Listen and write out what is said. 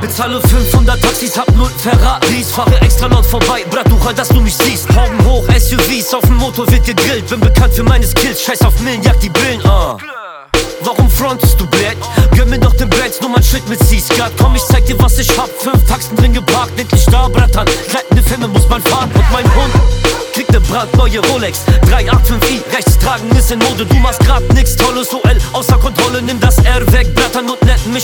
Bezahle 500 Taxis, hab 0 Ferraris. Fahre extra laut vorbei, Bratucha, dass du mich siehst. Augen hoch, SUVs, auf dem Motor wird gegrillt. Bin bekannt für meine Skills, scheiß auf Millen, jag die Brillen, Warum frontest du, Blatt? Gönn mir noch den Brands, nur mein Shit mit C-Skat. Komm, ich zeig dir, was ich hab, 5 Taxen drin geparkt. Endlich da, Bratan, gleitende Filme muss man fahren. Und mein Hund kriegt ne brandneue Rolex 385i, rechts tragen ist in Mode. Du machst grad nix Tolles, OL außer Kontrolle, nimm das R weg, Bratan, und netten mich